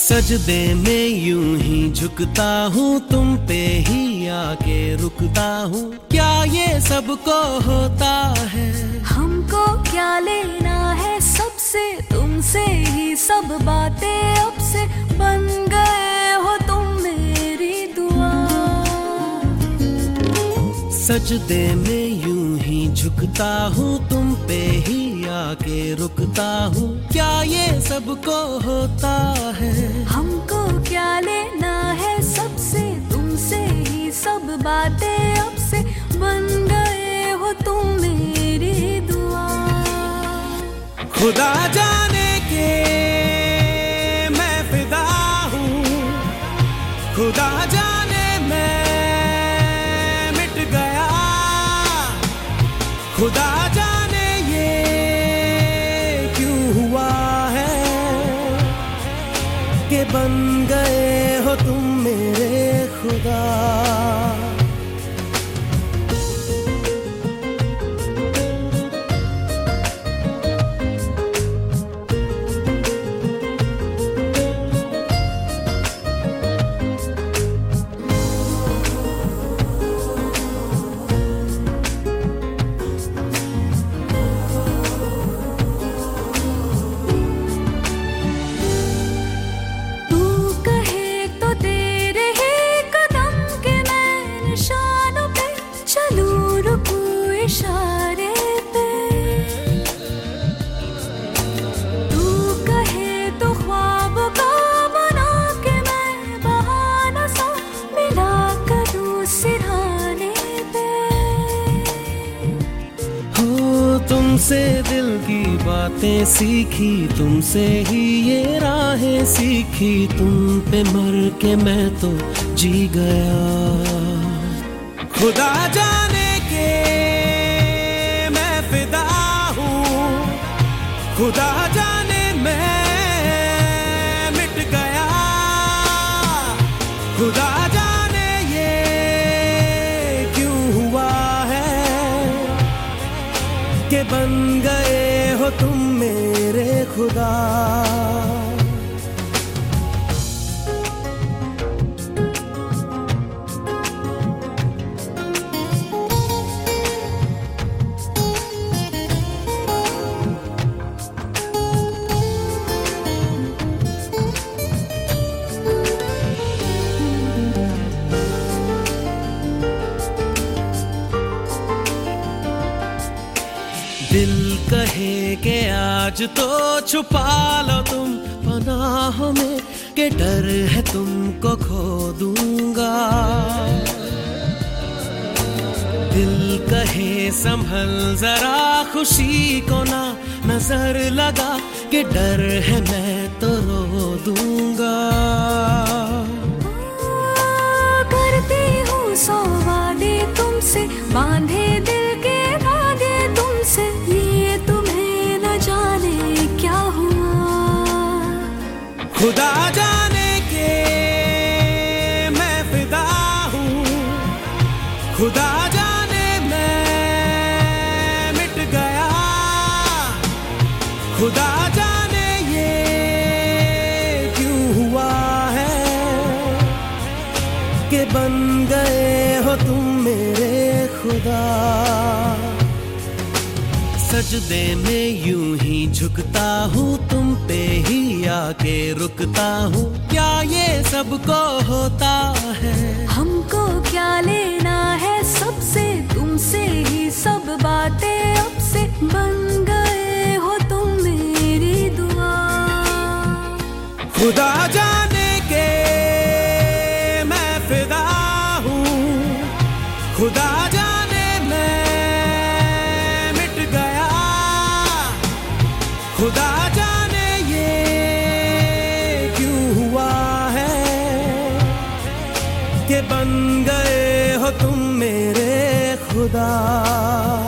सजदे में यूं ही झुकता हूँ, तुम पे ही आके रुकता हूँ। क्या ये सबको होता है? हमको क्या लेना है सबसे, तुमसे ही सब बातें अब से बन गए हो तुम मेरी दुआ। सजदे में यूं ही झुकता हूँ, तुम पे ही आके रुकता हूँ। क्या ये सबको होता है? हमको क्या लेना है सबसे, तुमसे ही सब बातें अब से बन गए हो तुम मेरी दुआ। खुदा जाने के मैं फिदा हूँ, खुदा जाने मैं मिट गया। खुदा जाने ये क्यों हुआ है कि बन गए हो तुम मेरे खुदा। इशारे पे तू कहे तो ख्वाब का बना के मैं बहाना सा मिला करूं सिरहाने पे। हो तुमसे दिल की बातें सीखी, तुमसे ही ये राहें सीखी। तुम पे मर के मैं तो जी गया। खुदा जाने के फिदा हूँ, खुदा जाने मैं मिट गया। खुदा जाने ये क्यों हुआ है कि बन गए हो तुम मेरे खुदा। दिल कहे कि आज तो छुपा लो तुम पनाहों में, कि डर है तुमको खो दूंगा। दिल कहे संभल जरा खुशी को ना नजर लगा, कि डर है मैं तो रो दूंगा। करती हूँ सौ वादे तुमसे, बांधे दिल के धागे तुमसे, ये तुम्हें न जाने क्या हुआ। खुदा जाने के मैं फिदा हूँ, खुदा जाने मैं मिट गया। खुदा जाने ये क्यों हुआ है कि बन गए हो तुम मेरे खुदा। सजदे में यूं ही झुकता हूँ, तुम पे ही आके रुकता हूँ। क्या ये सबको होता है? हमको क्या लेना है सबसे, तुमसे ही सब बातें अब से बन गए हो तुम मेरी दुआ। खुदा जाने के मैं फिदा हूँ, खुदा जाने मैं मिट गया। खुदा जाने ये क्यों हुआ है कि बन गए हो तुम मेरे खुदा।